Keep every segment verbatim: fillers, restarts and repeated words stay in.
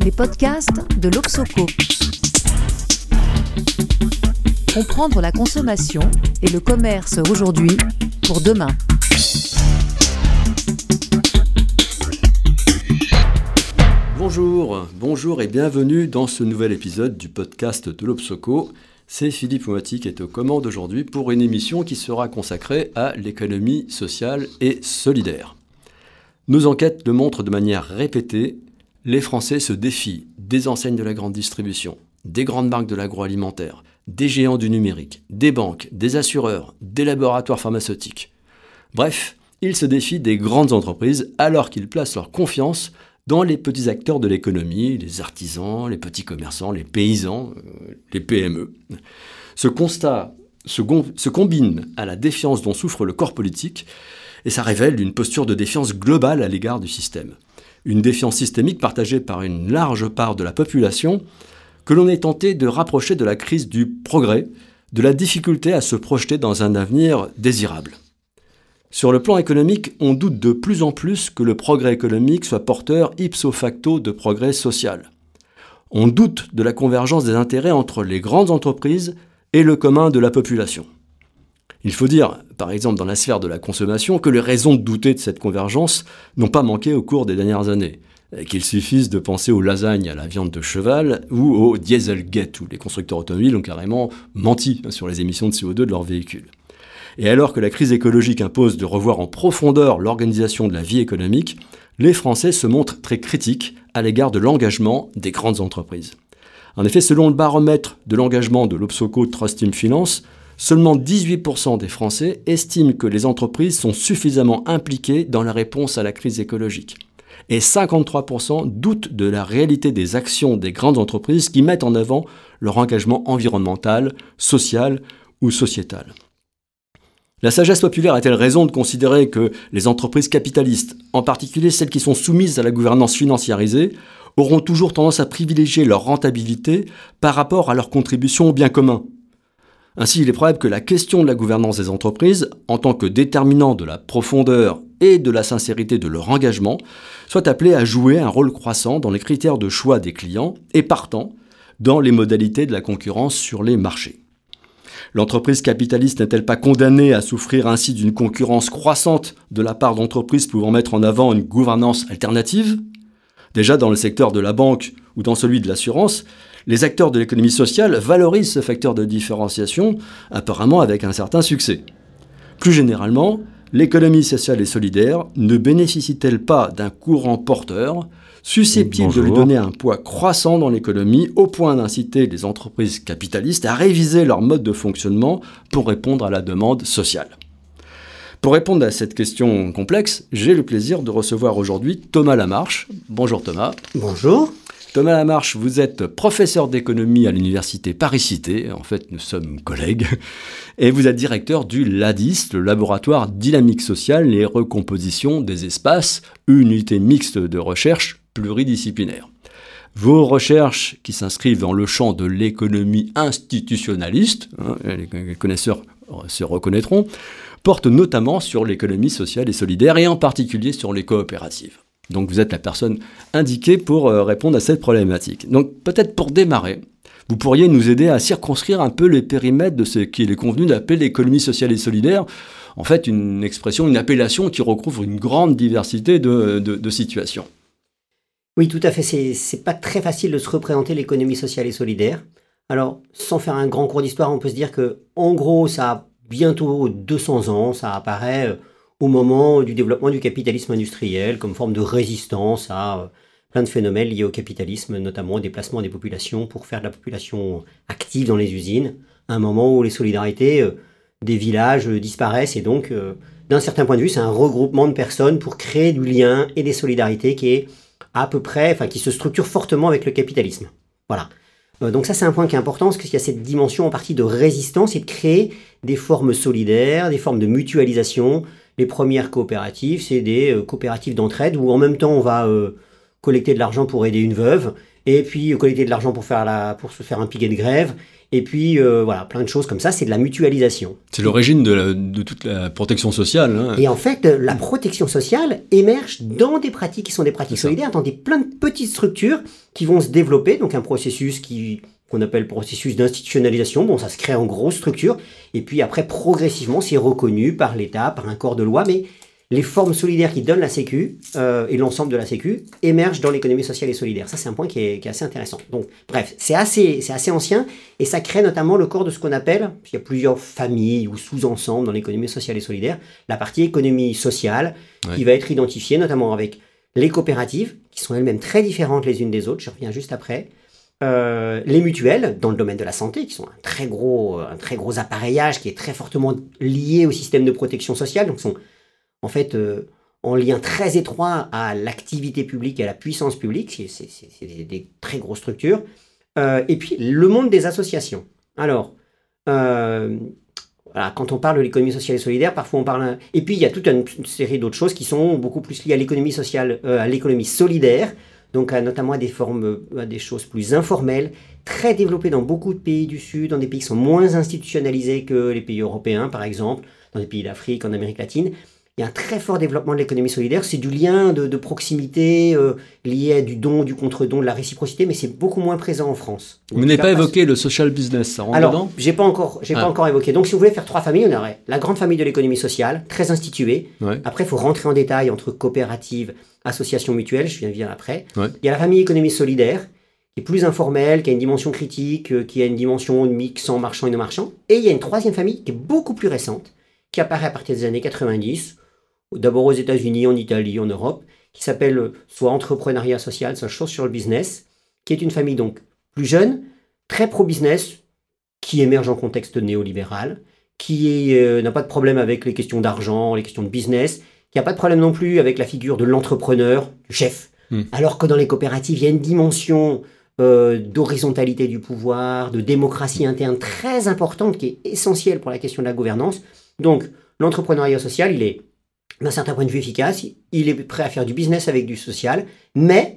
les podcasts de l'Obsoco. Comprendre la consommation et le commerce aujourd'hui pour demain. Bonjour, bonjour et bienvenue dans ce nouvel épisode du podcast de l'Obsoco. C'est Philippe Moati qui est aux commandes aujourd'hui pour une émission qui sera consacrée à l'économie sociale et solidaire. Nos enquêtes le montrent de manière répétée, les Français se défient des enseignes de la grande distribution, des grandes marques de l'agroalimentaire, des géants du numérique, des banques, des assureurs, des laboratoires pharmaceutiques. Bref, ils se défient des grandes entreprises alors qu'ils placent leur confiance dans les petits acteurs de l'économie, les artisans, les petits commerçants, les paysans, euh, les P M E. Ce constat se, gon- se combine à la défiance dont souffre le corps politique et ça révèle une posture de défiance globale à l'égard du système. Une défiance systémique partagée par une large part de la population que l'on est tenté de rapprocher de la crise du progrès, de la difficulté à se projeter dans un avenir désirable. Sur le plan économique, on doute de plus en plus que le progrès économique soit porteur ipso facto de progrès social. On doute de la convergence des intérêts entre les grandes entreprises et le commun de la population. Il faut dire, par exemple dans la sphère de la consommation, que les raisons de douter de cette convergence n'ont pas manqué au cours des dernières années. Qu'il suffise de penser aux lasagnes à la viande de cheval ou au Dieselgate, où les constructeurs automobiles ont carrément menti sur les émissions de C O deux de leurs véhicules. Et alors que la crise écologique impose de revoir en profondeur l'organisation de la vie économique, les Français se montrent très critiques à l'égard de l'engagement des grandes entreprises. En effet, selon le baromètre de l'engagement de l'Obsoco Trust Team Finance, seulement dix-huit pour cent des Français estiment que les entreprises sont suffisamment impliquées dans la réponse à la crise écologique. Et cinquante-trois pour cent doutent de la réalité des actions des grandes entreprises qui mettent en avant leur engagement environnemental, social ou sociétal. La sagesse populaire a-t-elle raison de considérer que les entreprises capitalistes, en particulier celles qui sont soumises à la gouvernance financiarisée, auront toujours tendance à privilégier leur rentabilité par rapport à leur contribution au bien commun ? Ainsi, il est probable que la question de la gouvernance des entreprises, en tant que déterminant de la profondeur et de la sincérité de leur engagement, soit appelée à jouer un rôle croissant dans les critères de choix des clients et partant dans les modalités de la concurrence sur les marchés. L'entreprise capitaliste n'est-elle pas condamnée à souffrir ainsi d'une concurrence croissante de la part d'entreprises pouvant mettre en avant une gouvernance alternative ? Déjà dans le secteur de la banque ou dans celui de l'assurance, les acteurs de l'économie sociale valorisent ce facteur de différenciation, apparemment avec un certain succès. Plus généralement, l'économie sociale et solidaire ne bénéficie-t-elle pas d'un courant porteur susceptible Bonjour. de lui donner un poids croissant dans l'économie au point d'inciter les entreprises capitalistes à réviser leur mode de fonctionnement pour répondre à la demande sociale ? Pour répondre à cette question complexe, j'ai le plaisir de recevoir aujourd'hui Thomas Lamarche. Bonjour Thomas. Bonjour. Thomas Lamarche, vous êtes professeur d'économie à l'université Paris-Cité, en fait nous sommes collègues, et vous êtes directeur du LADIS, le laboratoire dynamique sociale et recomposition des espaces, une unité mixte de recherche pluridisciplinaire. Vos recherches, qui s'inscrivent dans le champ de l'économie institutionnaliste, hein, les connaisseurs se reconnaîtront, portent notamment sur l'économie sociale et solidaire, et en particulier sur les coopératives. Donc vous êtes la personne indiquée pour euh, répondre à cette problématique. Donc peut-être pour démarrer, vous pourriez nous aider à circonscrire un peu les périmètres de ce qu'il est convenu d'appeler l'économie sociale et solidaire. En fait, une expression, une appellation qui recouvre une grande diversité de, de, de situations. Oui, tout à fait. C'est, c'est pas très facile de se représenter l'économie sociale et solidaire. Alors, sans faire un grand cours d'histoire, on peut se dire que, en gros, ça a bientôt deux cents ans, ça apparaît euh, au moment du développement du capitalisme industriel comme forme de résistance à euh, plein de phénomènes liés au capitalisme, notamment au déplacement des populations pour faire de la population active dans les usines, à un moment où les solidarités euh, des villages euh, disparaissent et donc, euh, d'un certain point de vue, c'est un regroupement de personnes pour créer du lien et des solidarités qui est à peu près, enfin qui se structure fortement avec le capitalisme. Voilà. Euh, donc ça, c'est un point qui est important parce qu'il y a cette dimension en partie de résistance et de créer des formes solidaires, des formes de mutualisation. Les premières coopératives, c'est des euh, coopératives d'entraide où en même temps on va euh, collecter de l'argent pour aider une veuve, et puis collecter de l'argent pour faire la, pour se faire un piquet de grève, et puis euh, voilà, plein de choses comme ça. C'est de la mutualisation. C'est l'origine de, la, de toute la protection sociale. Hein. Et en fait, la protection sociale émerge dans des pratiques qui sont des pratiques solidaires, dans des plein de petites structures qui vont se développer. Donc un processus qui qu'on appelle processus d'institutionnalisation. Bon, ça se crée en grosse structure, et puis après, progressivement, c'est reconnu par l'État, par un corps de loi, mais les formes solidaires qui donnent la Sécu euh, et l'ensemble de la Sécu émergent dans l'économie sociale et solidaire. Ça, c'est un point qui est, qui est assez intéressant. Donc, bref, c'est assez, c'est assez ancien, et ça crée notamment le corps de ce qu'on appelle, il y a plusieurs familles ou sous-ensembles dans l'économie sociale et solidaire, la partie économie sociale, ouais. qui va être identifiée notamment avec les coopératives, qui sont elles-mêmes très différentes les unes des autres, je reviens juste après, euh, les mutuelles, dans le domaine de la santé, qui sont un très gros, un très gros appareillage qui est très fortement lié au système de protection sociale, donc sont en fait, euh, en lien très étroit à l'activité publique et à la puissance publique, c'est, c'est, c'est des, des très grosses structures. Euh, et puis, le monde des associations. Alors, euh, voilà, quand on parle de l'économie sociale et solidaire, parfois on parle... Et puis, il y a toute une, une série d'autres choses qui sont beaucoup plus liées à l'économie sociale, euh, à l'économie solidaire, donc à, notamment à des formes, à des choses plus informelles, très développées dans beaucoup de pays du Sud, dans des pays qui sont moins institutionnalisés que les pays européens, par exemple, dans les pays d'Afrique, en Amérique latine. Il y a un très fort développement de l'économie solidaire. C'est du lien de, de proximité euh, lié à du don, du contre-don, de la réciprocité, mais c'est beaucoup moins présent en France. Vous n'avez pas évoqué le social business, ça rentre Alors, dedans ? j'ai pas encore, j'ai ah. pas encore évoqué. Donc, si vous voulez faire trois familles, on aurait la grande famille de l'économie sociale, très instituée. Ouais. Après, il faut rentrer en détail entre coopératives, associations mutuelles. Je viens de dire après. Ouais. Il y a la famille économie solidaire, qui est plus informelle, qui a une dimension critique, euh, qui a une dimension mix en marchand et non marchand. Et il y a une troisième famille qui est beaucoup plus récente, qui apparaît à partir des années quatre-vingt-dix. D'abord aux États-Unis, en Italie, en Europe, qui s'appelle soit entrepreneuriat social, soit chose sur le business, qui est une famille donc plus jeune, très pro-business, qui émerge en contexte néolibéral, qui euh, n'a pas de problème avec les questions d'argent, les questions de business, qui n'a pas de problème non plus avec la figure de l'entrepreneur, du chef. Mmh. Alors que dans les coopératives, il y a une dimension euh, d'horizontalité du pouvoir, de démocratie interne très importante, qui est essentielle pour la question de la gouvernance. Donc, l'entrepreneuriat social, il est d'un certain point de vue efficace, il est prêt à faire du business avec du social, mais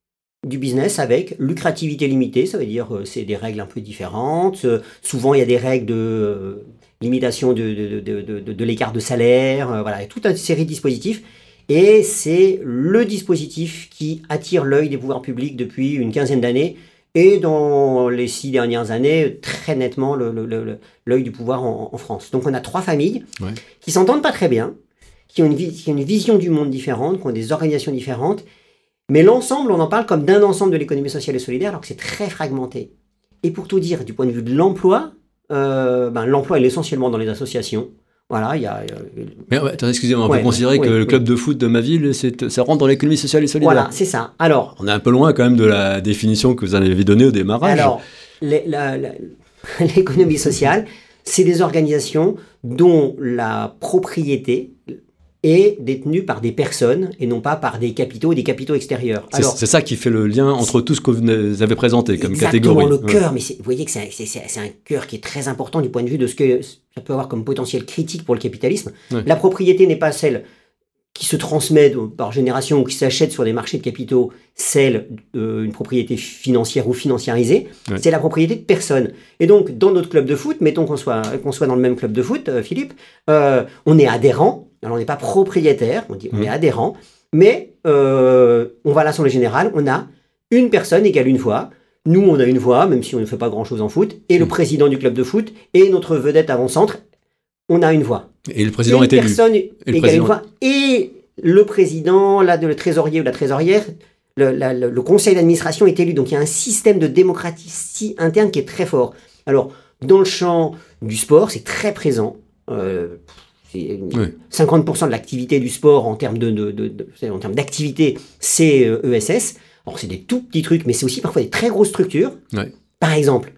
du business avec lucrativité limitée, ça veut dire euh, c'est des règles un peu différentes, euh, souvent il y a des règles de euh, limitation de, de, de, de, de, de l'écart de salaire, euh, voilà, il y a toute une série de dispositifs, et c'est le dispositif qui attire l'œil des pouvoirs publics depuis une quinzaine d'années, et dans les six dernières années, très nettement le, le, le, l'œil du pouvoir en, en France. Donc on a trois familles ouais. qui s'entendent pas très bien, qui ont, une, qui ont une vision du monde différente, qui ont des organisations différentes, mais l'ensemble, on en parle comme d'un ensemble de l'économie sociale et solidaire, alors que c'est très fragmenté. Et pour tout dire, du point de vue de l'emploi, euh, ben, l'emploi est essentiellement dans les associations. Voilà, il y a... Euh, mais ouais, attendez, excusez-moi, on ouais, peut considérer ouais, que ouais, le club ouais. de foot de ma ville, c'est, ça rentre dans l'économie sociale et solidaire. Voilà, c'est ça. Alors, on est un peu loin quand même de la définition que vous en avez donnée au démarrage. Alors, les, la, la, l'économie sociale, c'est des organisations dont la propriété est détenue par des personnes et non pas par des capitaux, des capitaux extérieurs. C'est, Alors, c'est ça qui fait le lien entre tout ce que vous avez présenté comme exactement catégorie. Le cœur, ouais. mais c'est, vous voyez que c'est, c'est, c'est un cœur qui est très important du point de vue de ce que ça peut avoir comme potentiel critique pour le capitalisme. Ouais. La propriété n'est pas celle qui se transmet par génération ou qui s'achète sur des marchés de capitaux, celle d'une propriété financière ou financiarisée, ouais. c'est la propriété de personnes. Et donc, dans notre club de foot, mettons qu'on soit, qu'on soit dans le même club de foot, euh, Philippe, euh, on est adhérent, alors on n'est pas propriétaire, on dit on mmh. est adhérent, mais euh, on va à l'Assemblée Générale, on a une personne égale une voix. Nous, on a une voix, même si on ne fait pas grand-chose en foot, et mmh. le président du club de foot, et notre vedette avant-centre, on a une voix. Et le président une est élu. Personne et le égale président... une voix, et le président, là, de le trésorier ou la trésorière, le, la, le, le conseil d'administration est élu. Donc, il y a un système de démocratie interne qui est très fort. Alors, dans le champ du sport, c'est très présent. Euh, c'est oui. cinquante pour cent de l'activité du sport en termes, de, de, de, de, en termes d'activité, c'est euh, E S S. Alors, c'est des tout petits trucs, mais c'est aussi parfois des très grosses structures. Oui. Par exemple,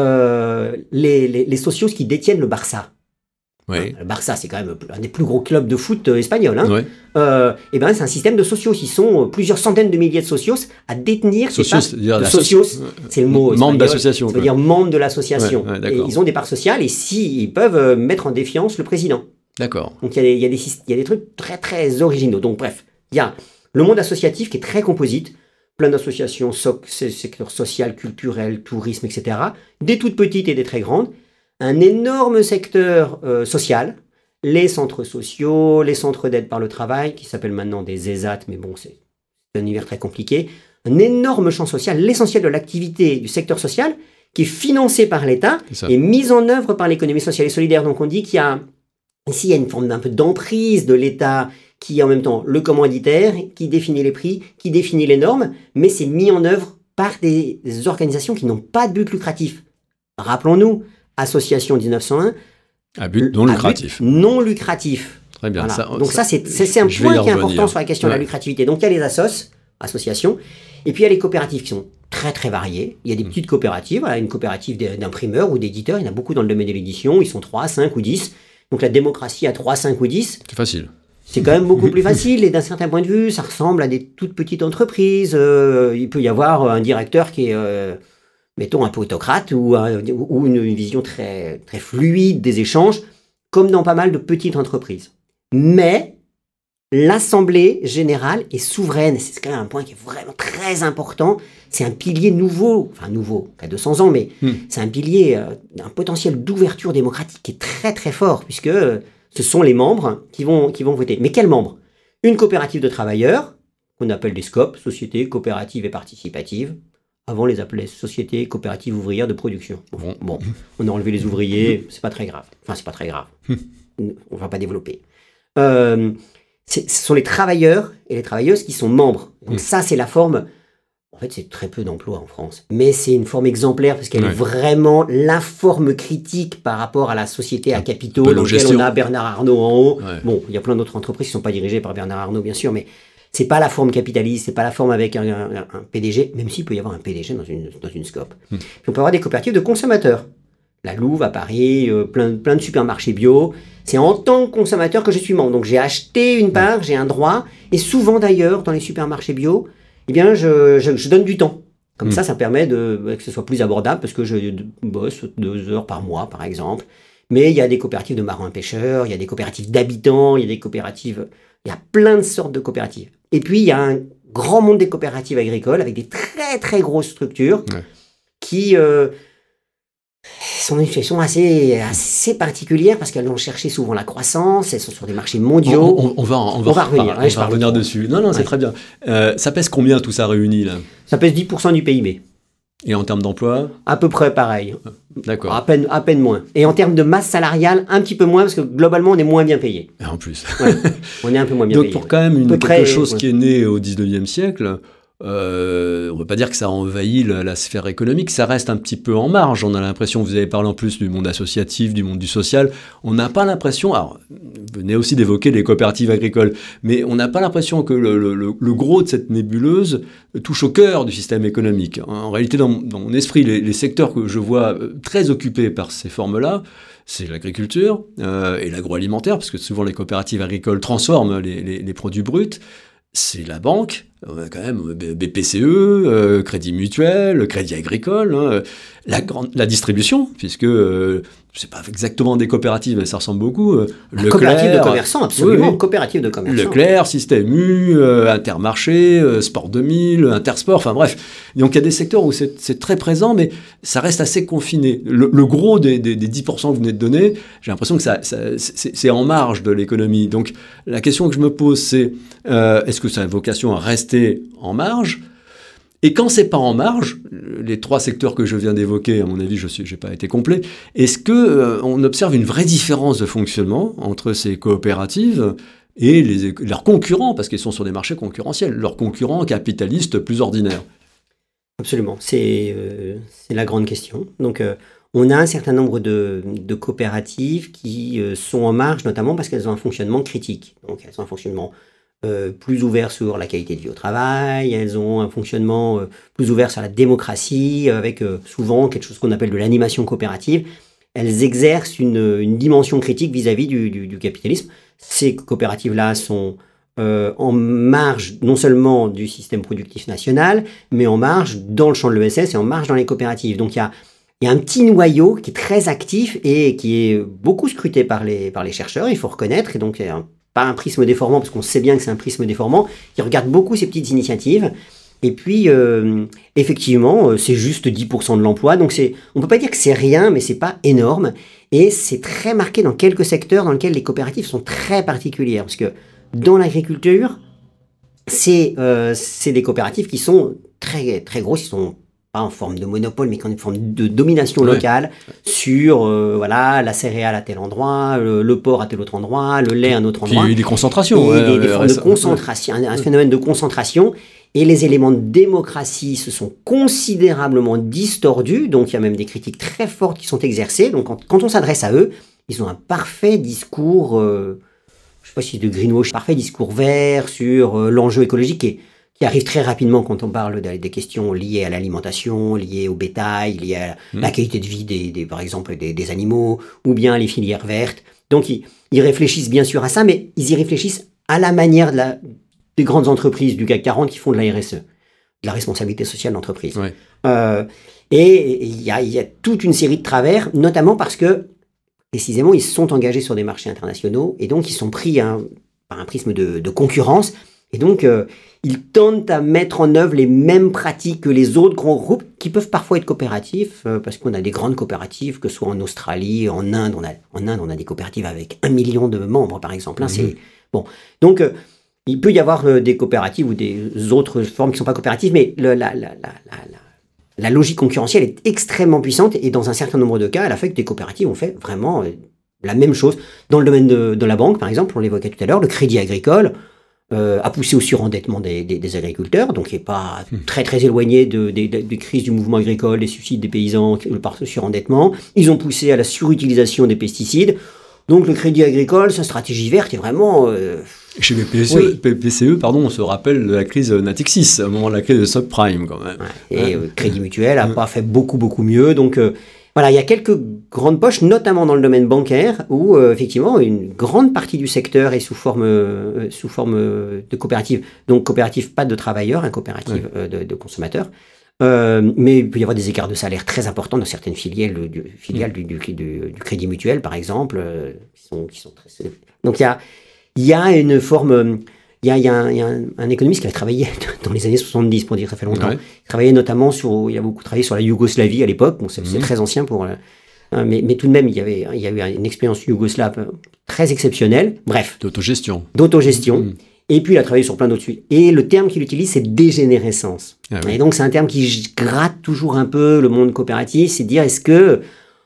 euh, les, les, les socios qui détiennent le Barça. Oui. Le Barça, c'est quand même un des plus gros clubs de foot espagnols. Hein. Oui. Euh, et ben, c'est un système de socios. Ils sont plusieurs centaines de milliers de socios à détenir socios, ces parts. De socios, c'est le mot. Membre d'association. Ça veut dire membre de l'association. Ouais, ouais, et ils ont des parts sociales et si, ils peuvent mettre en défiance le président. D'accord. Donc, il y, y, y a des trucs très, très originaux. Donc, bref, il y a le monde associatif qui est très composite. plein d'associations, so- secteur social, culturel, tourisme, et cetera. Des toutes petites et des très grandes. Un énorme secteur euh, social, les centres sociaux, les centres d'aide par le travail, qui s'appellent maintenant des ESAT, mais bon, c'est un univers très compliqué. Un énorme champ social, l'essentiel de l'activité du secteur social, qui est financé par l'État et mis en œuvre par l'économie sociale et solidaire. Donc on dit qu'il y a, ici, il y a une forme d'un peu d'emprise de l'État, qui est en même temps le commanditaire, qui définit les prix, qui définit les normes, mais c'est mis en œuvre par des organisations qui n'ont pas de but lucratif. Rappelons-nous, Association dix-neuf cent un, à but non lucratif. But non lucratif. Très bien. Voilà. Ça, Donc ça, c'est, c'est, c'est un point qui est important sur la question ouais. de la lucrativité. Donc il y a les assos, associations, et puis il y a les coopératives qui sont très très variées. Il y a des petites coopératives, voilà, une coopérative d'imprimeurs ou d'éditeurs, il y en a beaucoup dans le domaine de l'édition, ils sont trois, cinq ou dix. Donc la démocratie à trois, cinq ou dix. C'est facile. C'est quand même beaucoup plus facile et d'un certain point de vue, ça ressemble à des toutes petites entreprises. Euh, il peut y avoir un directeur qui est, euh, mettons, un peu autocrate ou, euh, ou une vision très, très fluide des échanges, comme dans pas mal de petites entreprises. Mais l'Assemblée générale est souveraine. C'est quand même un point qui est vraiment très important. C'est un pilier nouveau, enfin nouveau, pas deux cents ans, mais hmm. c'est un pilier, euh, un potentiel d'ouverture démocratique qui est très très fort, puisque euh, ce sont les membres qui vont, qui vont voter. Mais quels membres ? Une coopérative de travailleurs, qu'on appelle des S C O P, Sociétés Coopératives et Participatives. Avant, on les appelait Sociétés Coopératives Ouvrières de Production. Bon, bon, on a enlevé les ouvriers, c'est pas très grave. Enfin, c'est pas très grave. On va pas développer. Euh, ce sont les travailleurs et les travailleuses qui sont membres. Donc ça, c'est la forme... En fait, c'est très peu d'emplois en France. Mais c'est une forme exemplaire parce qu'elle ouais. est vraiment la forme critique par rapport à la société à capitaux dans laquelle on a Bernard Arnault en haut. Ouais. Bon, il y a plein d'autres entreprises qui ne sont pas dirigées par Bernard Arnault, bien sûr, mais c'est pas la forme capitaliste, c'est pas la forme avec un, un, un P D G, même s'il peut y avoir un P D G dans une, dans une S C O P. Hum. Puis on peut avoir des coopératives de consommateurs. La Louve à Paris, euh, plein, plein de supermarchés bio. C'est en tant que consommateur que je suis membre. Donc j'ai acheté une part, j'ai un droit. Et souvent d'ailleurs, dans les supermarchés bio, eh bien, je, je, je donne du temps. Comme mmh. ça, ça permet de, que ce soit plus abordable parce que je bosse deux heures par mois, par exemple. Mais il y a des coopératives de marins-pêcheurs, il y a des coopératives d'habitants, il y a des coopératives... Il y a plein de sortes de coopératives. Et puis, il y a un grand monde des coopératives agricoles avec des très, très grosses structures ouais. qui euh, sont dans une situation assez, assez particulière parce qu'elles vont chercher souvent la croissance, elles sont sur des marchés mondiaux. On, on, on, va, on, va, on va revenir, on va revenir dessus. Non, non, c'est ouais. très bien. Euh, ça pèse combien tout ça réuni là ? Ça pèse dix pour cent du P I B. Et en termes d'emploi ? À peu près pareil. D'accord. À peine, à peine moins. Et en termes de masse salariale, un petit peu moins, parce que globalement, on est moins bien payé. Et en plus. Ouais, on est un peu moins bien Donc, payé. Donc, pour quand même une, quelque près, chose ouais. qui est né au dix-neuvième siècle, euh, on ne peut pas dire que ça a envahi la, la sphère économique, ça reste un petit peu en marge. On a l'impression, vous avez parlé en plus du monde associatif, du monde du social, on n'a pas l'impression, alors vous venez aussi d'évoquer les coopératives agricoles, mais on n'a pas l'impression que le, le, le gros de cette nébuleuse touche au cœur du système économique. En réalité, dans, dans mon esprit, les, les secteurs que je vois très occupés par ces formes-là, c'est l'agriculture euh, et l'agroalimentaire, parce que souvent les coopératives agricoles transforment les, les, les produits bruts. C'est la banque, quand même, B P C E, euh, Crédit Mutuel, Crédit Agricole, hein, la, grande, la distribution, puisque euh, c'est pas exactement des coopératives, mais ça ressemble beaucoup. Euh, Leclerc, coopérative de commerçants, absolument, oui, coopérative de commerçants. Leclerc, Système U, euh, Intermarché, euh, Sport deux mille, Intersport, enfin bref. Donc il y a des secteurs où c'est, c'est très présent, mais ça reste assez confiné. Le, le gros des, des, des dix pour cent que vous venez de donner, j'ai l'impression que ça, ça, c'est, c'est en marge de l'économie. Donc la question que je me pose, c'est euh, est-ce que ça a vocation à rester en marge ? Et quand c'est pas en marge, les trois secteurs que je viens d'évoquer, à mon avis, je n'ai pas été complet, est-ce qu'on euh, observe une vraie différence de fonctionnement entre ces coopératives et les, leurs concurrents, parce qu'ils sont sur des marchés concurrentiels, leurs concurrents capitalistes plus ordinaires ? Absolument, c'est, euh, c'est la grande question. Donc, euh, on a un certain nombre de, de coopératives qui euh, sont en marge, notamment parce qu'elles ont un fonctionnement critique. Donc, elles ont un fonctionnement Euh, plus ouvert sur la qualité de vie au travail, elles ont un fonctionnement euh, plus ouvert sur la démocratie, avec euh, souvent quelque chose qu'on appelle de l'animation coopérative. Elles exercent une, une dimension critique vis-à-vis du, du, du capitalisme. Ces coopératives-là sont euh, en marge non seulement du système productif national, mais en marge dans le champ de l'E S S et en marge dans les coopératives. Donc il y a, y a un petit noyau qui est très actif et qui est beaucoup scruté par les, par les chercheurs, il faut reconnaître, et donc un pas un prisme déformant, parce qu'on sait bien que c'est un prisme déformant, qui regarde beaucoup ces petites initiatives, Et puis, euh, effectivement, c'est juste dix pour cent de l'emploi. Donc, c'est, on ne peut pas dire que c'est rien, mais ce n'est pas énorme. Et c'est très marqué dans quelques secteurs dans lesquels les coopératives sont très particulières. Parce que dans l'agriculture, c'est, euh, c'est des coopératives qui sont très, très grosses. Ils sont pas en forme de monopole, mais qui ont une forme de domination locale ouais. sur euh, voilà, la céréale à tel endroit, le, le porc à tel autre endroit, le lait à un autre endroit. Puis des concentrations. Et ouais, des, des ouais, formes ouais, de concentration, ouais. un, un phénomène de concentration. Et les éléments de démocratie se sont considérablement distordus. Donc, il y a même des critiques très fortes qui sont exercées. Donc, quand, quand on s'adresse à eux, ils ont un parfait discours, euh, je ne sais pas si c'est de greenwash, parfait discours vert sur euh, l'enjeu écologique qui, qui arrive très rapidement quand on parle de, des questions liées à l'alimentation, liées au bétail, liées à mmh. la qualité de vie, des, des, par exemple, des, des animaux, ou bien les filières vertes. Donc, ils, ils réfléchissent bien sûr à ça, mais ils y réfléchissent à la manière de la... des grandes entreprises du C A C quarante qui font de la R S E, de la responsabilité sociale d'entreprise. Ouais. Euh, et il y, y a toute une série de travers, notamment parce que, précisément, ils sont engagés sur des marchés internationaux, et donc ils sont pris hein, par un prisme de, de concurrence, et donc euh, ils tentent à mettre en œuvre les mêmes pratiques que les autres grands groupes, qui peuvent parfois être coopératifs, euh, parce qu'on a des grandes coopératives, que ce soit en Australie, en Inde, on a, en Inde, on a des coopératives avec un million de membres, par exemple. Hein, mmh. c'est, bon. Donc, euh, il peut y avoir euh, des coopératives ou des autres formes qui ne sont pas coopératives, mais le, la, la, la, la, la logique concurrentielle est extrêmement puissante et dans un certain nombre de cas, elle a fait que des coopératives ont fait vraiment euh, la même chose. Dans le domaine de, de la banque, par exemple, on l'évoquait tout à l'heure, le crédit agricole euh, a poussé au surendettement des, des, des agriculteurs, donc il n'est pas mmh. très très éloigné de, de, de, des crises du mouvement agricole, des suicides des paysans par ce surendettement. Ils ont poussé à la surutilisation des pesticides. Donc le crédit agricole, sa stratégie verte est vraiment... Euh, Chez les P C E, oui. P C E, pardon, on se rappelle de la crise Natixis, au moment de la crise de subprime quand même. Ouais. Et euh, Crédit Mutuel n'a pas fait beaucoup, beaucoup mieux. Donc euh, voilà, il y a quelques grandes poches, notamment dans le domaine bancaire, où euh, effectivement une grande partie du secteur est sous forme, euh, sous forme de coopérative. Donc coopérative, pas de travailleurs, hein, coopérative ouais. euh, de, de consommateurs. Euh, mais il peut y avoir des écarts de salaire très importants dans certaines filiales, du, filiales du, du, du, du Crédit Mutuel, par exemple, euh, qui, sont, qui sont très... Donc il y a, y a une forme... Il y a, y a, un, y a un, un économiste qui avait travaillé dans les années soixante-dix, pour dire que ça fait longtemps. Ouais. Il travaillait notamment sur... Il a beaucoup travaillé sur la Yougoslavie à l'époque. Bon, c'est, mmh. c'est très ancien pour... Euh, mais, mais tout de même, il y avait, il y a eu une expérience yougoslave très exceptionnelle. Bref. D'autogestion. D'autogestion. Mmh. Et puis, il a travaillé sur plein d'autres sujets. Et le terme qu'il utilise, c'est dégénérescence. Ah oui. Et donc, c'est un terme qui gratte toujours un peu le monde coopératif. C'est de dire, est-ce que,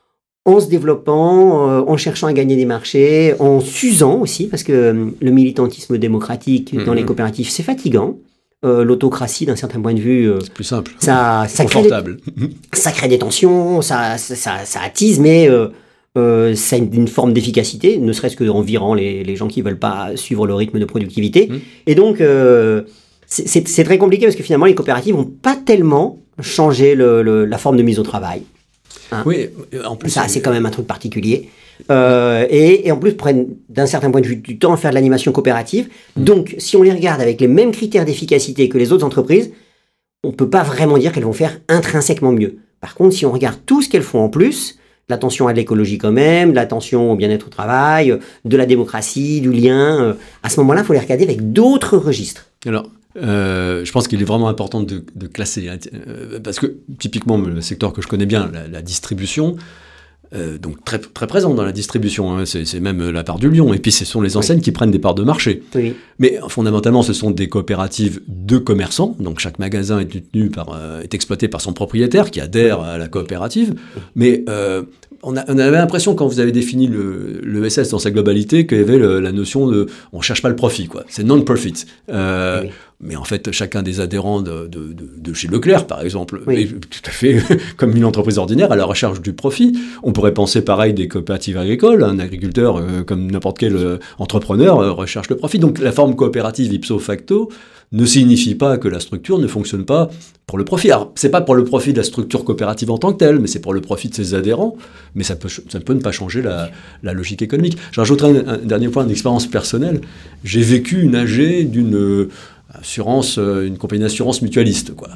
en se développant, euh, en cherchant à gagner des marchés, en s'usant aussi, parce que euh, le militantisme démocratique mmh. dans les coopératives, c'est fatigant. Euh, l'autocratie, d'un certain point de vue... Euh, c'est plus simple. Ça, ça, crée des, ça crée des tensions, ça, ça, ça, ça attise, mais... Euh, Euh, ça a une, une forme d'efficacité, ne serait-ce qu'en virant les, les gens qui ne veulent pas suivre le rythme de productivité. Mmh. Et donc, euh, c'est, c'est, c'est très compliqué parce que finalement, les coopératives n'ont pas tellement changé le, le, la forme de mise au travail. Hein. Oui, en plus... Ça, c'est quand même un truc particulier. Euh, et, et en plus, prennent d'un certain point de vue du temps à faire de l'animation coopérative. Mmh. Donc, si on les regarde avec les mêmes critères d'efficacité que les autres entreprises, on ne peut pas vraiment dire qu'elles vont faire intrinsèquement mieux. Par contre, si on regarde tout ce qu'elles font en plus... l'attention à l'écologie quand même, l'attention au bien-être au travail, de la démocratie, du lien. À ce moment-là, il faut les regarder avec d'autres registres. Alors, euh, je pense qu'il est vraiment important de, de classer, hein, euh, parce que typiquement, le secteur que je connais bien, la, la distribution, euh, donc très, très présent dans la distribution, hein, c'est, c'est même la part du lion, et puis ce sont les enseignes oui. qui prennent des parts de marché. Oui. Mais fondamentalement, ce sont des coopératives de commerçants, donc chaque magasin est détenu par, euh, est exploité par son propriétaire qui adhère oui. à la coopérative, mais euh, on, a, on avait l'impression quand vous avez défini le, le S S dans sa globalité qu'il y avait le, la notion de on ne cherche pas le profit, quoi. C'est non-profit. Euh, oui. Mais en fait, chacun des adhérents de, de, de, de chez Leclerc, par exemple, oui. est tout à fait comme une entreprise ordinaire à la recherche du profit. On pourrait penser pareil des coopératives agricoles. Un agriculteur, euh, comme n'importe quel euh, entrepreneur, euh, recherche le profit. Donc la forme coopérative ipso facto ne signifie pas que la structure ne fonctionne pas pour le profit. Alors, c'est pas pour le profit de la structure coopérative en tant que telle, mais c'est pour le profit de ses adhérents. Mais ça peut, ça peut ne pas changer la, la logique économique. Je rajouterai un, un dernier point d'expérience personnelle. J'ai vécu une A G d'une... Euh, assurance, une compagnie d'assurance mutualiste, quoi.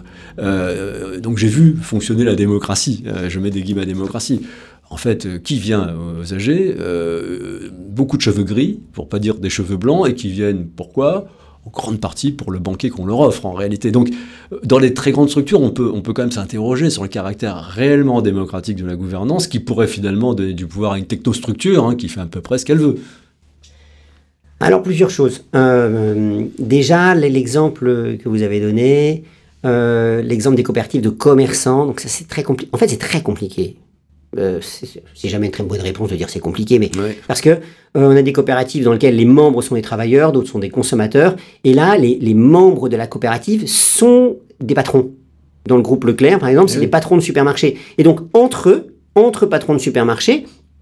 Euh, donc j'ai vu fonctionner la démocratie. Euh, je mets des guillemets à démocratie. En fait, euh, qui vient aux A G euh, beaucoup de cheveux gris, pour pas dire des cheveux blancs, et qui viennent pourquoi ? en grande partie pour le banquier qu'on leur offre en réalité. Donc dans les très grandes structures, on peut, on peut quand même s'interroger sur le caractère réellement démocratique de la gouvernance qui pourrait finalement donner du pouvoir à une technostructure hein, qui fait à peu près ce qu'elle veut. Alors plusieurs choses. Euh, déjà l'exemple que vous avez donné, euh, l'exemple des coopératives de commerçants, donc ça c'est très compliqué. En fait c'est très compliqué. Euh, c'est, c'est jamais une très bonne réponse de dire c'est compliqué, mais ouais. parce que euh, on a des coopératives dans lesquelles les membres sont des travailleurs, d'autres sont des consommateurs, et là les, les membres de la coopérative sont des patrons. Dans le groupe Leclerc, par exemple, c'est oui. des patrons de supermarchés. Et donc entre eux, entre patrons de supermarchés,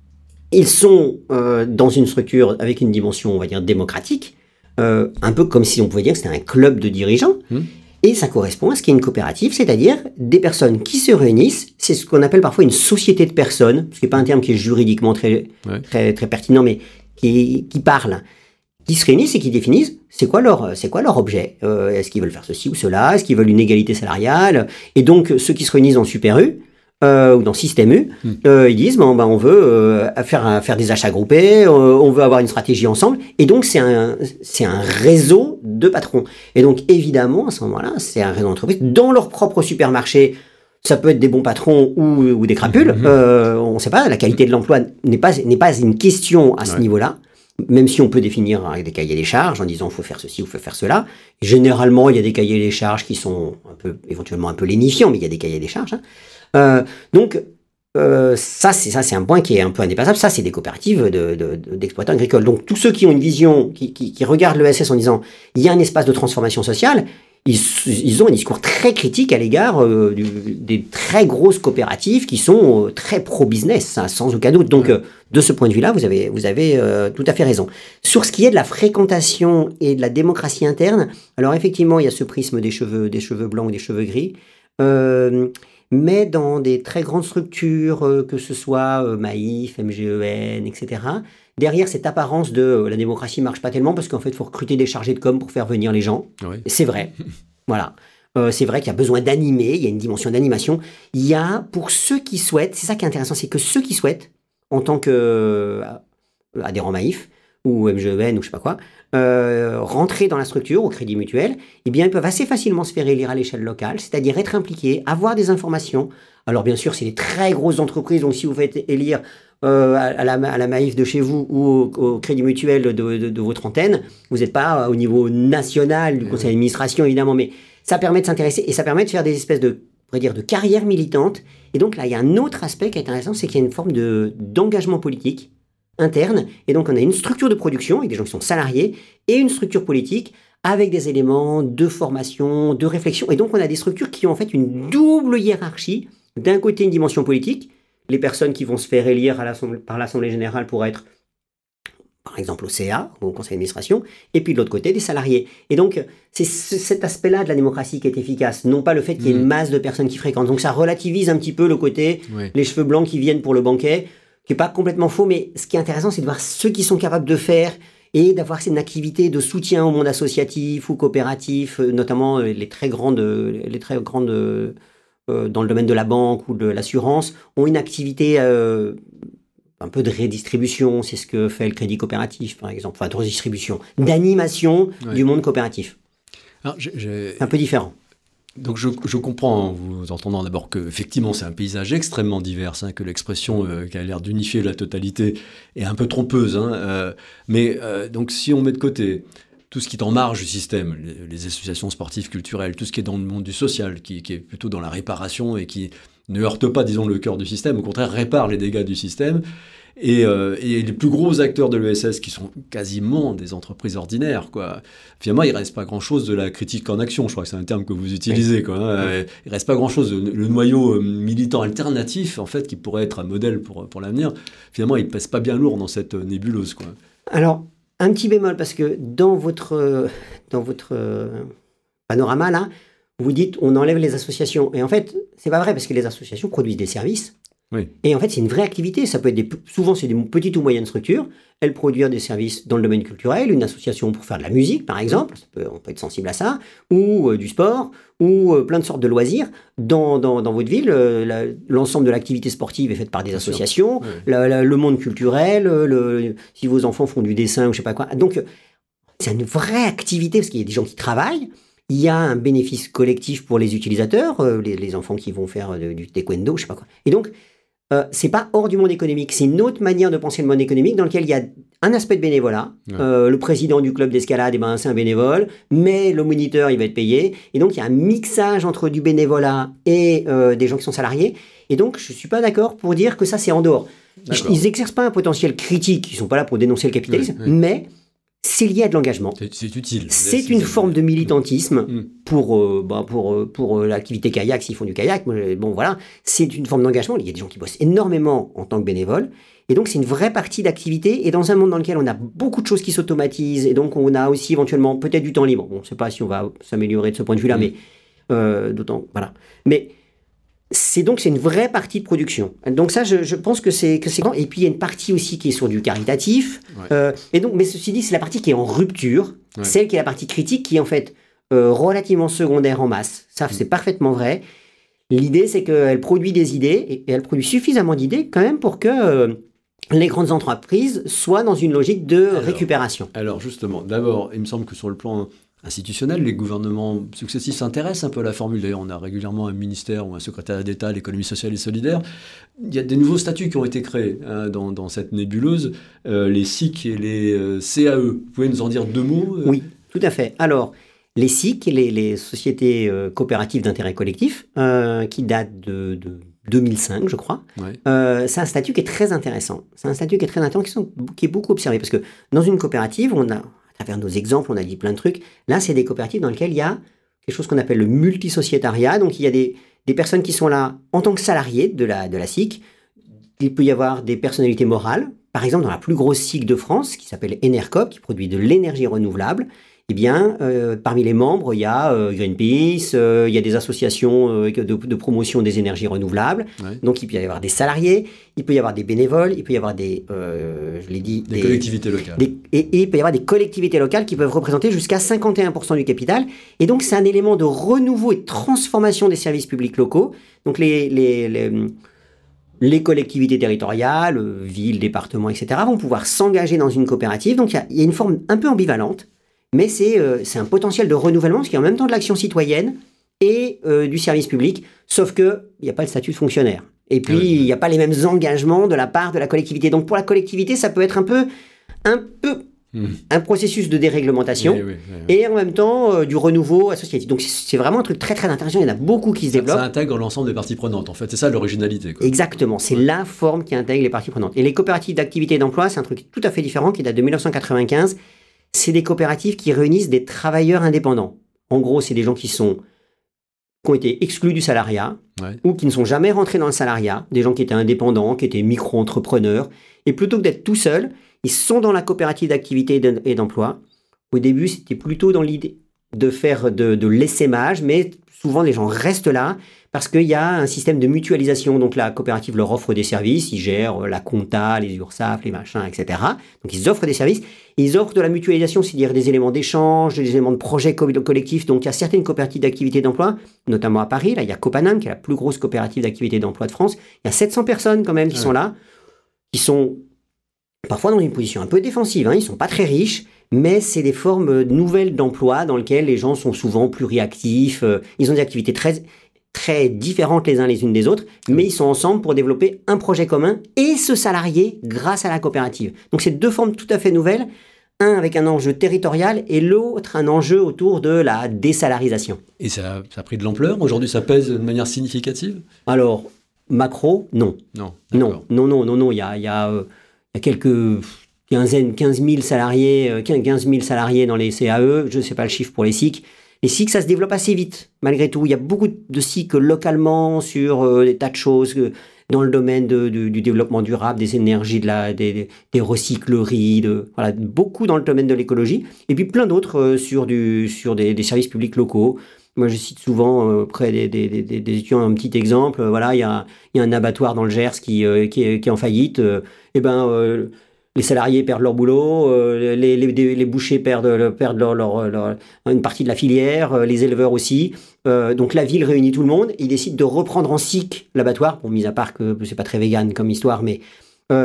ils sont euh, dans une structure avec une dimension, on va dire, démocratique, euh, un peu comme si on pouvait dire que c'était un club de dirigeants. Mmh. Et ça correspond à ce qu'est une coopérative, c'est-à-dire des personnes qui se réunissent. C'est ce qu'on appelle parfois une société de personnes, ce qui n'est pas un terme qui est juridiquement très, ouais. très, très pertinent, mais qui, qui parle, qui se réunissent et qui définissent c'est quoi leur, c'est quoi leur objet. Euh, est-ce qu'ils veulent faire ceci ou cela? Est-ce qu'ils veulent une égalité salariale? Et donc, ceux qui se réunissent dans Super U, Euh, ou dans Système U, mmh. euh, ils disent bon, ben, on veut euh, faire, faire des achats groupés, euh, on veut avoir une stratégie ensemble, et donc c'est un, c'est un réseau de patrons. Et donc évidemment, à ce moment-là, c'est un réseau d'entreprises dans leur propre supermarché. Ça peut être des bons patrons ou, ou des crapules, mmh. euh, on ne sait pas, la qualité de l'emploi n'est pas, n'est pas une question à ce ouais. niveau-là, même si on peut définir avec des cahiers des charges en disant il faut faire ceci ou il faut faire cela. Généralement, il y a des cahiers des charges qui sont un peu, éventuellement un peu lénifiants, mais il y a des cahiers des charges, hein. Euh, donc, euh, ça, c'est, ça, c'est un point qui est un peu indépassable. Ça, c'est des coopératives de, de, de, d'exploitants agricoles. Donc, tous ceux qui ont une vision, qui, qui, qui regardent l'E S S en disant il y a un espace de transformation sociale, ils, ils ont un discours très critique à l'égard euh, du, des très grosses coopératives qui sont euh, très pro-business, hein, sans aucun doute. Donc, euh, de ce point de vue-là, vous avez, vous avez euh, tout à fait raison. Sur ce qui est de la fréquentation et de la démocratie interne, alors effectivement, il y a ce prisme des cheveux, des cheveux blancs ou des cheveux gris. Euh, mais dans des très grandes structures, euh, que ce soit euh, Maïf, M G E N, et cetera, derrière cette apparence de euh, la démocratie ne marche pas tellement parce qu'en fait, il faut recruter des chargés de com pour faire venir les gens. Oui. C'est vrai. Voilà. Euh, c'est vrai qu'il y a besoin d'animer, il y a une dimension d'animation. Il y a, pour ceux qui souhaitent, c'est ça qui est intéressant, c'est que ceux qui souhaitent, en tant qu'adhérents euh, Maïf, ou M G E N, ou je sais pas quoi, euh, rentrer dans la structure, au Crédit Mutuel, eh bien, ils peuvent assez facilement se faire élire à l'échelle locale, c'est-à-dire être impliqués, avoir des informations. Alors, bien sûr, c'est des très grosses entreprises, donc si vous faites élire euh, à, la, à la Maïf de chez vous ou au, au Crédit Mutuel de, de, de votre antenne, vous n'êtes pas au niveau national du conseil d'administration, évidemment, mais ça permet de s'intéresser et ça permet de faire des espèces de, on pourrait dire, de carrière militante. Et donc, là, il y a un autre aspect qui est intéressant, c'est qu'il y a une forme de, d'engagement politique interne, et donc on a une structure de production avec des gens qui sont salariés et une structure politique avec des éléments de formation, de réflexion, et donc on a des structures qui ont en fait une double hiérarchie. D'un côté une dimension politique, les personnes qui vont se faire élire à l'Assemblée, par l'Assemblée générale pour être par exemple au C A, au conseil d'administration, et puis de l'autre côté des salariés. Et donc c'est ce, cet aspect-là de la démocratie qui est efficace, non pas le fait qu'il y ait une masse de personnes qui fréquentent. Donc ça relativise un petit peu le côté oui. les cheveux blancs qui viennent pour le banquet, qui n'est pas complètement faux, mais ce qui est intéressant, c'est de voir ceux qui sont capables de faire et d'avoir une activité de soutien au monde associatif ou coopératif, notamment les très grandes, les très grandes euh, dans le domaine de la banque ou de l'assurance, ont une activité euh, un peu de redistribution, c'est ce que fait le Crédit Coopératif, par exemple, enfin de redistribution, d'animation ouais. du monde coopératif. Alors, j'ai, j'ai... C'est un peu différent. Donc je, je comprends en vous entendant d'abord qu'effectivement c'est un paysage extrêmement divers, hein, que l'expression euh, qui a l'air d'unifier la totalité est un peu trompeuse. Hein, euh, mais euh, donc si on met de côté tout ce qui est en marge du système, les, les associations sportives, culturelles, tout ce qui est dans le monde du social, qui, qui est plutôt dans la réparation et qui ne heurte pas, disons, le cœur du système, au contraire répare les dégâts du système, Et, euh, et les plus gros acteurs de l'E S S, qui sont quasiment des entreprises ordinaires, quoi. Finalement, il ne reste pas grand-chose de la critique en action. Je crois que c'est un terme que vous utilisez, quoi, hein. Oui. Il ne reste pas grand-chose. Le noyau militant alternatif, en fait, qui pourrait être un modèle pour, pour l'avenir, finalement, il ne pèse pas bien lourd dans cette nébuleuse, quoi. Alors, un petit bémol, parce que dans votre, dans votre panorama, là, vous dites on enlève les associations. Et en fait, c'est pas vrai, parce que les associations produisent des services. Oui. Et en fait, c'est une vraie activité. Ça peut être des, souvent, c'est des petites ou moyennes structures. Elles produisent des services dans le domaine culturel, une association pour faire de la musique, par exemple. Ça peut, on peut être sensible à ça. Ou euh, du sport, ou euh, plein de sortes de loisirs. Dans, dans, dans votre ville, euh, la, l'ensemble de l'activité sportive est faite par des Bien associations. Oui. La, la, le monde culturel, le, si vos enfants font du dessin ou je sais pas quoi. Donc, c'est une vraie activité, parce qu'il y a des gens qui travaillent, il y a un bénéfice collectif pour les utilisateurs, euh, les, les enfants qui vont faire euh, du taekwondo, je sais pas quoi. Et donc, euh, c'est pas hors du monde économique, c'est une autre manière de penser le monde économique dans lequel il y a un aspect de bénévolat. Ouais. Euh, le président du club d'escalade, eh ben, c'est un bénévole, mais le moniteur, il va être payé. Et donc, il y a un mixage entre du bénévolat et euh, des gens qui sont salariés. Et donc, je suis pas d'accord pour dire que ça, c'est en dehors. D'accord. Ils n'exercent pas un potentiel critique, ils sont pas là pour dénoncer le capitalisme, oui, oui. mais c'est lié à de l'engagement. C'est, c'est utile. C'est, c'est une forme de militantisme mmh. pour, euh, bah, pour, pour euh, l'activité kayak, s'ils font du kayak. Bon, voilà, c'est une forme d'engagement. Il y a des gens qui bossent énormément en tant que bénévoles. Et donc, c'est une vraie partie d'activité. Et dans un monde dans lequel on a beaucoup de choses qui s'automatisent, et donc on a aussi éventuellement peut-être du temps libre. Bon, on ne sait pas si on va s'améliorer de ce point de vue-là, mmh. mais euh, d'autant, voilà. Mais c'est donc c'est une vraie partie de production. Donc ça, je, je pense que c'est que c'est grand. Et puis il y a une partie aussi qui est sur du caritatif. Ouais. Euh, et donc, mais ceci dit, c'est la partie qui est en rupture, ouais. celle qui est la partie critique, qui est en fait euh, relativement secondaire en masse. Ça, mmh. c'est parfaitement vrai. L'idée, c'est qu'elle produit des idées et, et elle produit suffisamment d'idées quand même pour que euh, les grandes entreprises soient dans une logique de alors, récupération. Alors justement, d'abord, il me semble que sur le plan institutionnel, les gouvernements successifs s'intéressent un peu à la formule. D'ailleurs, on a régulièrement un ministère ou un secrétaire d'État à l'économie sociale et solidaire. Il y a des nouveaux statuts qui ont été créés hein, dans, dans cette nébuleuse, euh, les S I C et les euh, C A E. Vous pouvez nous en dire deux mots euh... Oui, tout à fait. Alors, les S I C, les, les sociétés euh, coopératives d'intérêt collectif, euh, qui datent de, de deux mille cinq, je crois, ouais. euh, c'est un statut qui est très intéressant. C'est un statut qui est très intéressant, qui, sont, qui est beaucoup observé. Parce que dans une coopérative, on a... à travers nos exemples, on a dit plein de trucs. Là, c'est des coopératives dans lesquelles il y a quelque chose qu'on appelle le multisociétariat. Donc, il y a des, des personnes qui sont là en tant que salariés de la, de la S I C. Il peut y avoir des personnalités morales. Par exemple, dans la plus grosse S I C de France, qui s'appelle Enercop, qui produit de l'énergie renouvelable, eh bien, euh, parmi les membres, il y a euh, Greenpeace, euh, il y a des associations euh, de, de promotion des énergies renouvelables. Ouais. Donc, il peut y avoir des salariés, il peut y avoir des bénévoles, il peut y avoir des, euh, je l'ai dit, des, des collectivités locales. Des, et, et il peut y avoir des collectivités locales qui peuvent représenter jusqu'à cinquante et un pour cent du capital. Et donc, c'est un élément de renouveau et de transformation des services publics locaux. Donc, les, les, les, les collectivités territoriales, villes, départements, et cetera, vont pouvoir s'engager dans une coopérative. Donc, il y a, il y a une forme un peu ambivalente. Mais c'est, euh, c'est un potentiel de renouvellement, parce qu'il y a en même temps de l'action citoyenne et euh, du service public, sauf qu'il n'y a pas le statut de fonctionnaire. Et puis, il n'y a pas les mêmes engagements de la part de la collectivité. Donc, pour la collectivité, ça peut être un peu, un, peu mmh. un processus de déréglementation oui, oui, oui, oui. et en même temps euh, du renouveau associatif. Donc, c'est, c'est vraiment un truc très, très intéressant. Il y en a beaucoup qui se ça, développent. Ça intègre l'ensemble des parties prenantes, en fait. C'est ça l'originalité. Quoi. Exactement. C'est ouais. la forme qui intègre les parties prenantes. Et les coopératives d'activité et d'emploi, c'est un truc tout à fait différent qui date de dix-neuf cent quatre-vingt-quinze. C'est des coopératives qui réunissent des travailleurs indépendants. En gros, c'est des gens qui, sont, qui ont été exclus du salariat ouais. ou qui ne sont jamais rentrés dans le salariat, des gens qui étaient indépendants, qui étaient micro-entrepreneurs. Et plutôt que d'être tout seuls, ils sont dans la coopérative d'activité et d'emploi. Au début, c'était plutôt dans l'idée de faire de, de l'essaimage, mais souvent les gens restent là parce qu'il y a un système de mutualisation. Donc la coopérative leur offre des services, ils gèrent la compta, les URSSAF, les machins, et cetera. Donc ils offrent des services. Ils offrent de la mutualisation, c'est-à-dire des éléments d'échange, des éléments de projets collectifs. Donc il y a certaines coopératives d'activité d'emploi, notamment à Paris. Là, il y a Copanam, qui est la plus grosse coopérative d'activité d'emploi de France. Il y a sept cents personnes quand même qui ouais. sont là, qui sont parfois dans une position un peu défensive. Hein. Ils ne sont pas très riches, mais c'est des formes nouvelles d'emploi dans lesquelles les gens sont souvent plus réactifs. Ils ont des activités très... très différentes les uns les unes des autres, mais ils sont ensemble pour développer un projet commun et se salarier grâce à la coopérative. Donc c'est deux formes tout à fait nouvelles, un avec un enjeu territorial et l'autre un enjeu autour de la désalarisation. Et ça, ça a pris de l'ampleur? Aujourd'hui, ça pèse de manière significative? Alors, macro, non. Non, non, non, non, non, non, il y a, il y a, euh, il y a quelques... quinzaine, quinze mille salariés, quinze mille salariés dans les C A E, je ne sais pas le chiffre pour les S I C. Les S I C, ça se développe assez vite, malgré tout. Il y a beaucoup de S I C localement sur euh, des tas de choses euh, dans le domaine de, de, du développement durable, des énergies, de la, des, des recycleries, de, voilà, beaucoup dans le domaine de l'écologie. Et puis plein d'autres euh, sur, du, sur des, des services publics locaux. Moi, je cite souvent euh, près des, des, des, des étudiants un petit exemple. Euh, voilà, il y a, il y a un abattoir dans le Gers qui, euh, qui, est, qui est en faillite. Euh, et ben... Euh, les salariés perdent leur boulot, euh, les, les, les bouchers perdent, perdent leur, leur, leur, une partie de la filière, euh, les éleveurs aussi. Euh, donc la ville réunit tout le monde. Ils décident de reprendre en S I C l'abattoir. Bon, mis à part que c'est pas très vegan comme histoire, mais euh,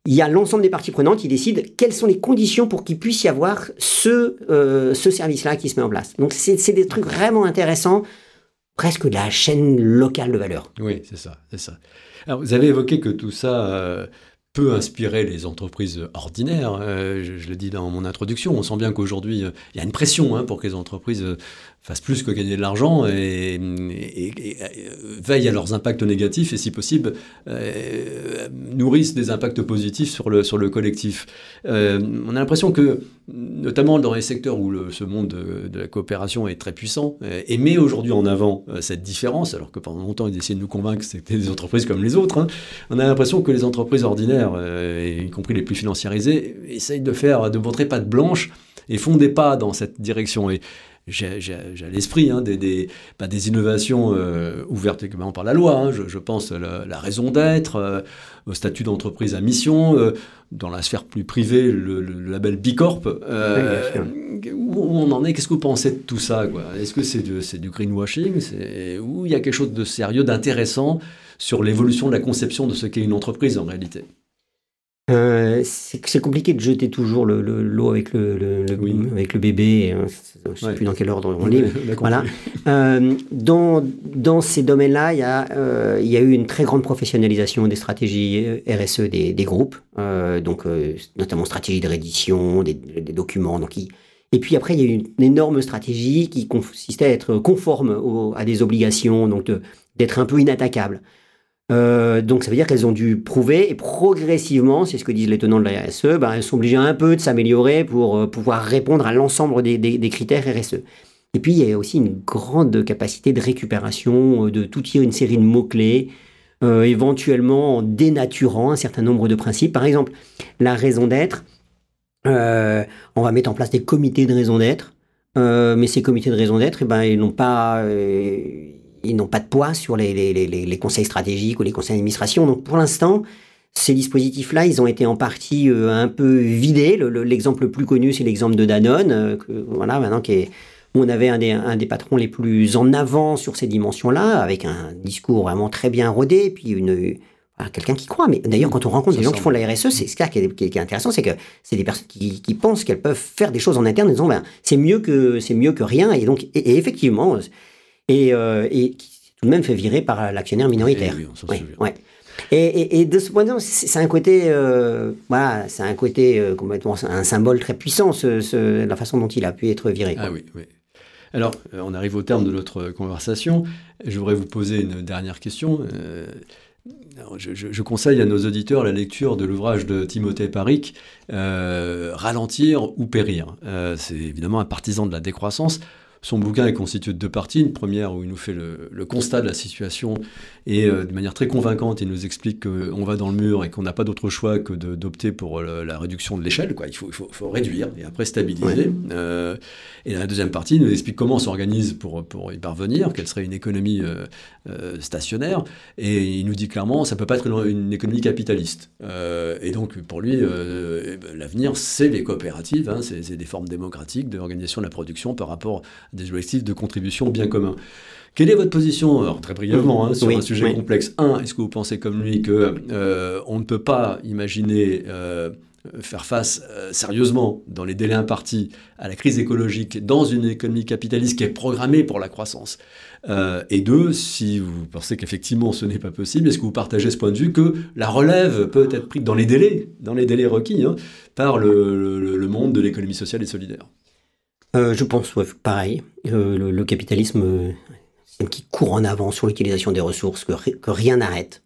il y a l'ensemble des parties prenantes qui décident quelles sont les conditions pour qu'il puisse y avoir ce, euh, ce service-là qui se met en place. Donc, c'est, c'est des trucs vraiment intéressants, presque de la chaîne locale de valeur. Oui, c'est ça, c'est ça. Alors, vous avez évoqué que tout ça euh, peut inspirer les entreprises ordinaires. Euh, je, je l'ai dit dans mon introduction, on sent bien qu'aujourd'hui, il euh, y a une pression hein, pour que les entreprises euh, fassent plus que gagner de l'argent et, et, et, et veillent à leurs impacts négatifs et, si possible, euh, nourrissent des impacts positifs sur le, sur le collectif. Euh, on a l'impression que, notamment dans les secteurs où le, ce monde de, de la coopération est très puissant, euh, et met aujourd'hui en avant euh, cette différence, alors que pendant longtemps, ils essayaient de nous convaincre que c'était des entreprises comme les autres. Hein. On a l'impression que les entreprises ordinaires, euh, y compris les plus financiarisées, essayent de faire, de montrer patte blanche et font des pas dans cette direction. Et J'ai, j'ai, j'ai à l'esprit hein, des, des, bah, des innovations euh, ouvertes également par la loi. Hein. Je, je pense à la, la raison d'être, euh, au statut d'entreprise à mission, euh, dans la sphère plus privée, le, le, le label B Corp. Euh, oui, où on en est? Qu'est-ce que vous pensez de tout ça, quoi? Est-ce que c'est, de, c'est du greenwashing, c'est, ou il y a quelque chose de sérieux, d'intéressant sur l'évolution de la conception de ce qu'est une entreprise en réalité? Euh, c'est, c'est compliqué de jeter toujours le, le, l'eau avec le, le, le, oui. avec le bébé. Hein, je ne sais ouais. plus dans quel ordre on lit. Voilà. Euh, dans, dans ces domaines-là, il y, a, euh, il y a eu une très grande professionnalisation des stratégies R S E des, des groupes, euh, donc, euh, notamment stratégie de réédition, des, des documents. Donc il, et puis après, il y a eu une énorme stratégie qui consistait à être conforme au, à des obligations, donc de, d'être un peu inattaquable. Euh, donc ça veut dire qu'elles ont dû prouver et progressivement, c'est ce que disent les tenants de la R S E, ben, elles sont obligées un peu de s'améliorer pour euh, pouvoir répondre à l'ensemble des, des, des critères R S E. Et puis il y a aussi une grande capacité de récupération, euh, de tout tirer une série de mots-clés, euh, éventuellement en dénaturant un certain nombre de principes. Par exemple, la raison d'être, euh, on va mettre en place des comités de raison d'être, euh, mais ces comités de raison d'être, eh ben, ils n'ont pas... Euh, ils n'ont pas de poids sur les, les, les, les conseils stratégiques ou les conseils d'administration. Donc pour l'instant, ces dispositifs-là, ils ont été en partie euh, un peu vidés. Le, le, l'exemple le plus connu, c'est l'exemple de Danone, euh, que, voilà, maintenant, qui est, où on avait un des, un des patrons les plus en avant sur ces dimensions-là, avec un discours vraiment très bien rodé, puis une, voilà, quelqu'un qui croit. Mais d'ailleurs, quand on rencontre ça des gens semble. qui font de la R S E, c'est ce qui est, qui est intéressant, c'est que c'est des personnes qui, qui pensent qu'elles peuvent faire des choses en interne en disant ben, c'est mieux que, c'est mieux que rien. Et donc, et, et effectivement... Et, euh, et qui tout de même fait virer par l'actionnaire minoritaire. Oui, on s'en ouais, souvient. Ouais. Et, et, et de ce point de vue, c'est, c'est un côté, euh, voilà, c'est un côté euh, complètement un symbole très puissant, ce, ce, la façon dont il a pu être viré. Quoi. Ah oui, oui. Alors, euh, on arrive au terme de notre conversation. Je voudrais vous poser une dernière question. Euh, alors je, je, je conseille à nos auditeurs la lecture de l'ouvrage de Timothée Paric, euh, Ralentir ou périr. Euh, c'est évidemment un partisan de la décroissance. Son bouquin est constitué de deux parties. Une première où il nous fait le, le constat de la situation et euh, de manière très convaincante, il nous explique qu'on va dans le mur et qu'on n'a pas d'autre choix que de, d'opter pour le, la réduction de l'échelle. Quoi. Il faut, il faut, faut réduire et après stabiliser. Ouais. Euh, et la deuxième partie, il nous explique comment on s'organise pour, pour y parvenir, quelle serait une économie euh, euh, stationnaire. Et il nous dit clairement, ça ne peut pas être une, une économie capitaliste. Euh, et donc, pour lui, euh, l'avenir, c'est les coopératives, hein, c'est, c'est des formes démocratiques d'organisation de la production par rapport des objectifs de contribution bien commun. Quelle est votre position, alors très brièvement, hein, sur oui, un sujet oui. complexe? Un, est-ce que vous pensez comme lui qu'on euh, ne peut pas imaginer euh, faire face euh, sérieusement, dans les délais impartis, à la crise écologique dans une économie capitaliste qui est programmée pour la croissance? euh, Et deux, si vous pensez qu'effectivement ce n'est pas possible, est-ce que vous partagez ce point de vue que la relève peut être prise dans les délais, dans les délais requis hein, par le, le, le monde de l'économie sociale et solidaire? Euh, je pense ouais, pareil. Euh, le, le capitalisme, euh, c'est qui court en avant sur l'utilisation des ressources, que, que rien n'arrête.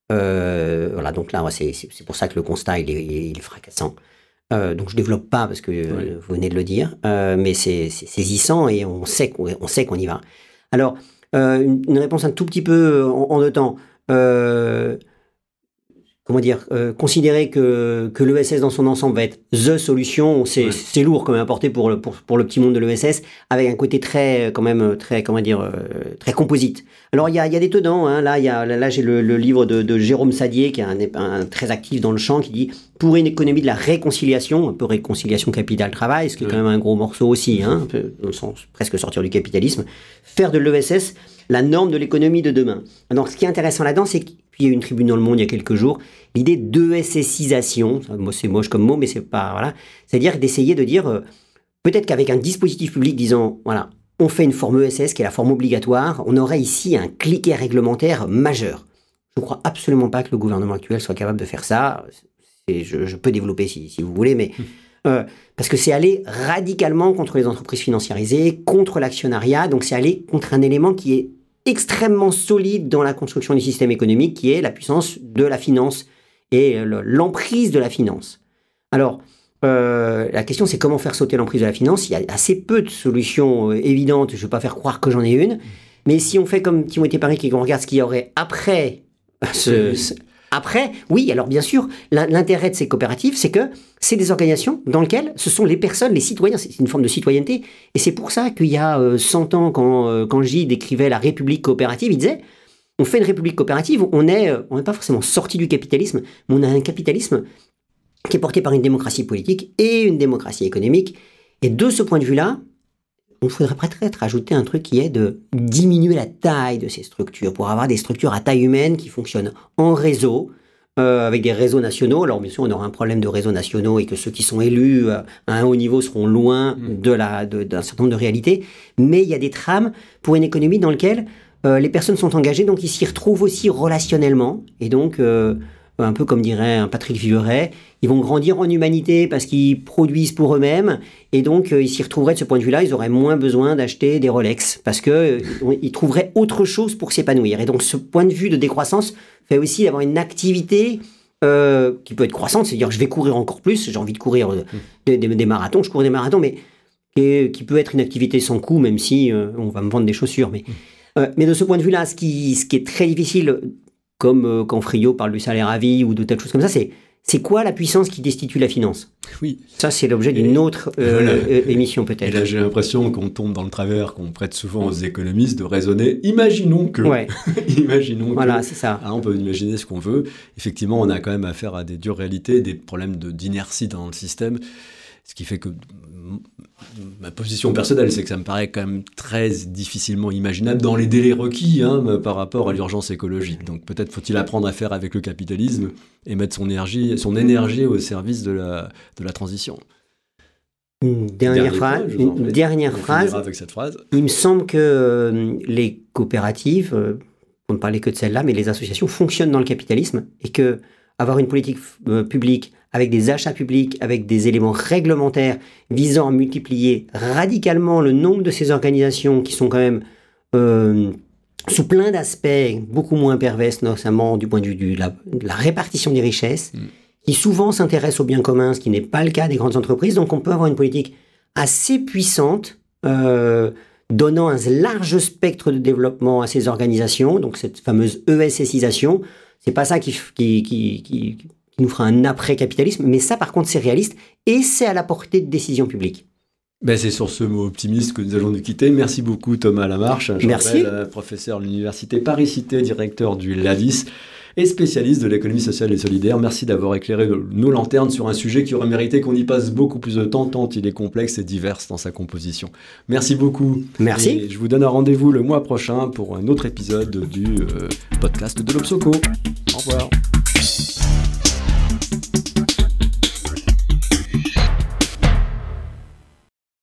Euh, voilà, donc là, ouais, c'est, c'est, c'est pour ça que le constat, il est, il est fracassant. Euh, donc je développe pas parce que oui. euh, vous venez de le dire, euh, mais c'est, c'est saisissant et on sait qu'on, on sait qu'on y va. Alors, euh, une, une réponse un tout petit peu en, en deux temps. Euh, Comment dire, euh, considérer que, que l'E S S dans son ensemble va être the solution, c'est, ouais. c'est lourd quand même à porter pour le, pour, pour le petit monde de l'E S S, avec un côté très, quand même, très, comment dire, euh, très composite. Alors, il y a, il y a des tenants, hein. Là, il y a, là, j'ai le, le livre de, de Jérôme Sadier, qui est un, un très actif dans le champ, qui dit, pour une économie de la réconciliation, un peu réconciliation capital-travail, ce qui est ouais. quand même un gros morceau aussi, hein, un peu, dans le sens presque sortir du capitalisme, faire de l'E S S la norme de l'économie de demain. Donc, ce qui est intéressant là-dedans, c'est que publié une tribune dans Le Monde il y a quelques jours, l'idée d'E S S isation, moi c'est moche comme mot, mais c'est pas, voilà, c'est-à-dire d'essayer de dire, euh, peut-être qu'avec un dispositif public disant, voilà, on fait une forme E S S qui est la forme obligatoire, on aurait ici un cliquet réglementaire majeur. Je ne crois absolument pas que le gouvernement actuel soit capable de faire ça. Et je, je peux développer si, si vous voulez, mais euh, parce que c'est aller radicalement contre les entreprises financiarisées, contre l'actionnariat, donc c'est aller contre un élément qui est extrêmement solide dans la construction du système économique, qui est la puissance de la finance et le, l'emprise de la finance. Alors, euh, la question c'est comment faire sauter l'emprise de la finance. Il y a assez peu de solutions euh, évidentes, je ne vais pas faire croire que j'en ai une, mais si on fait comme Timothée Parry et qu'on regarde ce qu'il y aurait après... Ce, ce, après, oui, alors bien sûr, l'intérêt de ces coopératives, c'est que c'est des organisations dans lesquelles ce sont les personnes, les citoyens, c'est une forme de citoyenneté. Et c'est pour ça qu'il y a euh, cent ans, quand, euh, quand Gide décrivait la République coopérative, il disait, on fait une République coopérative, on n'est euh, on n'est pas forcément sorti du capitalisme, mais on a un capitalisme qui est porté par une démocratie politique et une démocratie économique. Et de ce point de vue-là, il faudrait peut-être ajouter un truc qui est de diminuer la taille de ces structures pour avoir des structures à taille humaine qui fonctionnent en réseau, euh, avec des réseaux nationaux. Alors bien sûr, on aura un problème de réseaux nationaux et que ceux qui sont élus euh, à un haut niveau seront loin de la, de, d'un certain nombre de réalités. Mais il y a des trames pour une économie dans laquelle euh, les personnes sont engagées, donc ils s'y retrouvent aussi relationnellement. Et donc... Euh, un peu comme dirait un Patrick Vieurey, ils vont grandir en humanité parce qu'ils produisent pour eux-mêmes, et donc euh, ils s'y retrouveraient de ce point de vue-là, ils auraient moins besoin d'acheter des Rolex, parce qu'ils euh, trouveraient autre chose pour s'épanouir. Et donc ce point de vue de décroissance fait aussi d'avoir une activité euh, qui peut être croissante, c'est-à-dire je vais courir encore plus, j'ai envie de courir euh, des, des, des marathons, je cours des marathons, mais qui, qui peut être une activité sans coût, même si euh, on va me vendre des chaussures. Mais, euh, mais de ce point de vue-là, ce qui, ce qui est très difficile... comme euh, quand Friot parle du salaire à vie ou de telles choses comme ça, c'est, c'est quoi la puissance qui destitue la finance ? Oui. Ça, c'est l'objet d'une et autre euh, voilà. euh, émission peut-être. Et là, j'ai l'impression qu'on tombe dans le travers qu'on prête souvent aux économistes de raisonner. Imaginons que... Ouais. Imaginons voilà, que... c'est ça. Ah, on peut imaginer ce qu'on veut. Effectivement, on a quand même affaire à des dures réalités, des problèmes de, d'inertie dans le système. Ce qui fait que ma position personnelle, c'est que ça me paraît quand même très difficilement imaginable dans les délais requis hein, par rapport à l'urgence écologique. Donc peut-être faut-il apprendre à faire avec le capitalisme et mettre son énergie, son énergie au service de la, de la transition. Une dernière, phrase. Fois, une dernière phrase. Avec cette phrase. Il me semble que euh, les coopératives, euh, on ne parlait que de celle-là, mais les associations fonctionnent dans le capitalisme et que avoir une politique euh, publique avec des achats publics, avec des éléments réglementaires visant à multiplier radicalement le nombre de ces organisations qui sont quand même euh, sous plein d'aspects beaucoup moins pervers, notamment du point de vue de la, de la répartition des richesses, mmh. qui souvent s'intéressent au bien commun, ce qui n'est pas le cas des grandes entreprises. Donc on peut avoir une politique assez puissante, euh, donnant un large spectre de développement à ces organisations, donc cette fameuse E S S isation. C'est pas ça qui, qui, qui, qui, qui nous fera un après-capitalisme, mais ça, par contre, c'est réaliste et c'est à la portée de décisions publiques. Ben, c'est sur ce mot optimiste que nous allons nous quitter. Merci beaucoup, Thomas Lamarche. Je Merci. Rappelle, professeur à l'Université Paris-Cité, directeur du LAVIS et spécialiste de l'économie sociale et solidaire. Merci d'avoir éclairé nos lanternes sur un sujet qui aurait mérité qu'on y passe beaucoup plus de temps, tant il est complexe et divers dans sa composition. Merci beaucoup. Merci. Et je vous donne un rendez-vous le mois prochain pour un autre épisode du euh, podcast de l'Obsoco. Au revoir.